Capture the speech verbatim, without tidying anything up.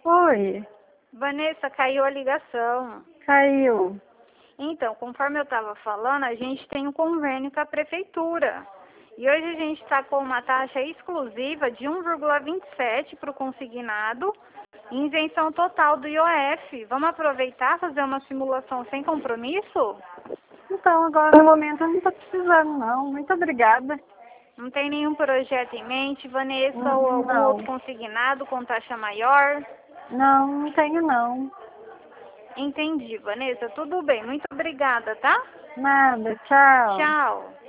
Oi, Vanessa, caiu a ligação. caiu. Então, conforme eu estava falando, a gente tem um convênio com a prefeitura. E hoje a gente está com uma taxa exclusiva de um vírgula vinte e sete para o consignado e isenção total do I O F. Vamos aproveitar e fazer uma simulação sem compromisso? Então, agora no momento eu não estou precisando, não. Muito obrigada. Não tem nenhum projeto em mente, Vanessa, Hum, ou algum Não, outro consignado com taxa maior? não, não tenho, não. Entendi, Vanessa. Tudo bem. Muito obrigada, tá? Nada, tchau. Tchau.